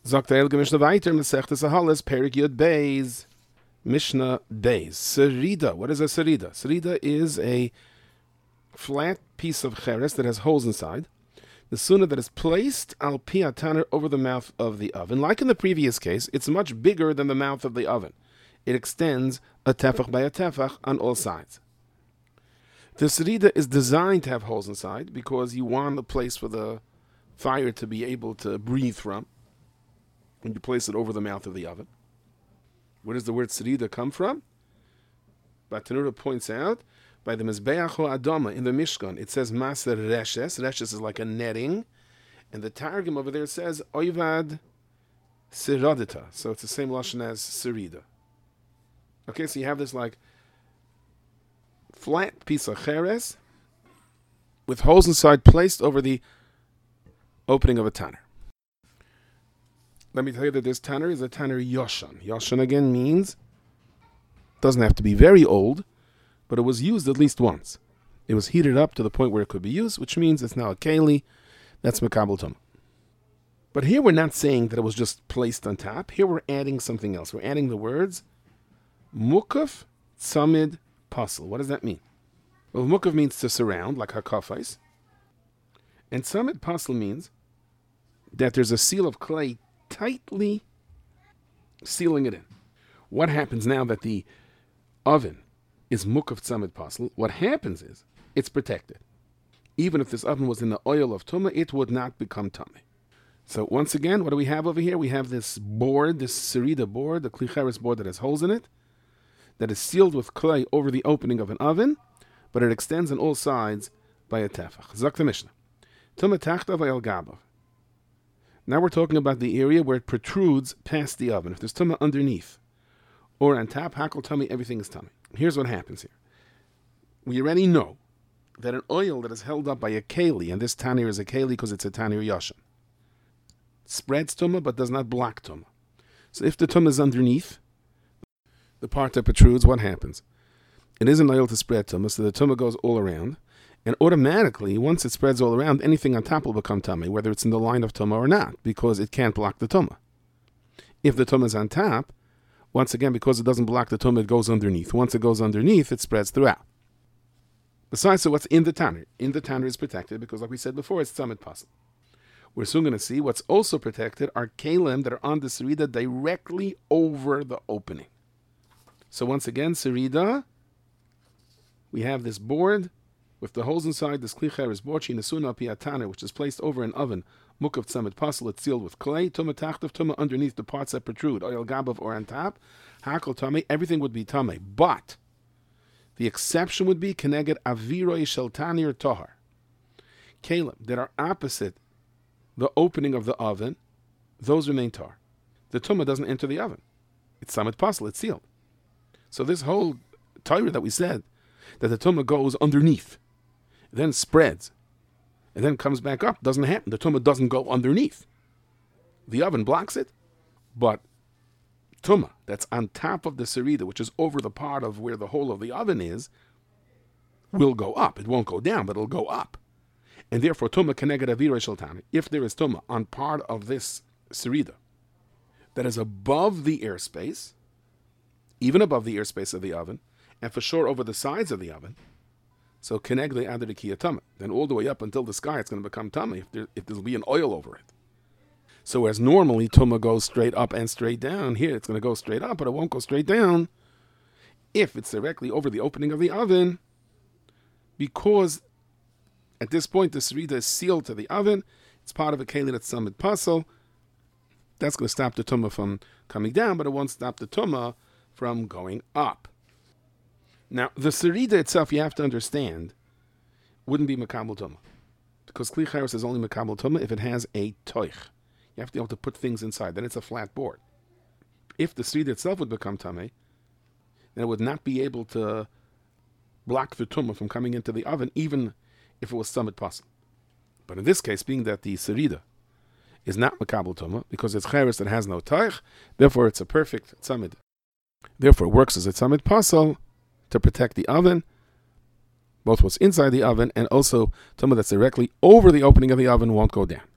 Sagt der Elge Mishnah weiter, Masechtes Ahalas, Perik Yud Beis, Mishnah Beis. Serida. What is a serida? Serida is a flat piece of cheres that has holes inside. The sunnah that is placed al pi ataner over the mouth of the oven. Like in the previous case, it's much bigger than the mouth of the oven. It extends a tefach by a tefach on all sides. The serida is designed to have holes inside because you want a place for the fire to be able to breathe from when you place it over the mouth of the oven. Where does the word serida come from? Batanura points out, by the Mizbeach Adama in the Mishkan, it says Maser Reshes. Reshes is like a netting. And the Targum over there says Oivad Siradita. So it's the same Lashon as Serida. Okay, so you have this like flat piece of cheres with holes inside placed over the opening of a tanner. Let me tell you that this tanner is a tanner Yoshan. Yoshan again means, doesn't have to be very old, but it was used at least once. It was heated up to the point where it could be used, which means it's now a keli. That's Mekabel Tumah. But here we're not saying that it was just placed on top. Here we're adding something else. We're adding the words Mukaf Tzamid Pasel. What does that mean? Well, Mukaf means to surround, like Hakafais. And Tzamid Pasel means that there's a seal of clay tightly sealing it in. What happens now that the oven is Mukaf Tzamid Pasel? What happens is it's protected. Even if this oven was in the oil of Tumah, it would not become Tumah. So once again, what do we have over here? We have this board, this Serida board, the Klicheres board that has holes in it, that is sealed with clay over the opening of an oven, but it extends on all sides by a tefach. Zok the Mishnah. Tumah tachtav v'el gabav. Now we're talking about the area where it protrudes past the oven. If there's Tumah underneath or on top, hakol tummy, everything is tummy. Here's what happens here. We already know that an oil that is held up by a keli, and this tanir is a keli because it's a tanir yashan, spreads tumah but does not block tumah. So if the tumah is underneath, the part that protrudes, what happens? It is an oil to spread tumah, so the tumah goes all around, and automatically, once it spreads all around, anything on top will become tumah, whether it's in the line of tumah or not, because it can't block the tumah. If the tumah is on top, once again, because it doesn't block the tumah, it goes underneath. Once it goes underneath, it spreads throughout. Besides, so what's in the tanner? In the tanner is protected because, like we said before, it's tzamid pasel. We're soon going to see what's also protected are kalim that are on the serida directly over the opening. So once again, serida, we have this board with the holes inside, this klicheres borchi nesuna piataner, which is placed over an oven, mukav tzamid pasel, it's sealed with clay, tumah tachtav, tumah underneath the parts that protrude, oil gabav or on top, hakol tameh, everything would be tameh. But the exception would be keneged aviroi shel tanir tohar, kalim that are opposite the opening of the oven, those remain tar. The tumah doesn't enter the oven. It's tzamid pasel, it's sealed. So this whole Torah that we said, that the tumah goes underneath, then spreads, and then comes back up, doesn't happen. The tumah doesn't go underneath. The oven blocks it, but tumah that's on top of the serida, which is over the part of where the hole of the oven is, will go up. It won't go down, but it'll go up. And therefore, tumah keneged aviroi shel tanir, if there is tumah on part of this serida that is above the airspace, even above the airspace of the oven, and for sure over the sides of the oven, so keneged adar tumah, then all the way up until the sky, it's going to become tumah if there'll be an oil over it. So as normally tumah goes straight up and straight down, here it's going to go straight up, but it won't go straight down if it's directly over the opening of the oven, because at this point the serida is sealed to the oven. It's part of a keli that's tzamid pasel. That's going to stop the tumah from coming down, but it won't stop the tumah from going up. Now, the serida itself, you have to understand, wouldn't be mekabel tumah, because kli charos is only mekabel tumah if it has a toich. You have to be able to put things inside. Then it's a flat board. If the serida itself would become tameh, then it would not be able to block the tumah from coming into the oven, even if it was tzamid pasel. But in this case, being that the serida is not mekabel tumah, because it's charos that has no toich, therefore it's a perfect tzamid. Therefore, it works as a tzamid pasel to protect the oven, both what's inside the oven and also tumah that's directly over the opening of the oven won't go down.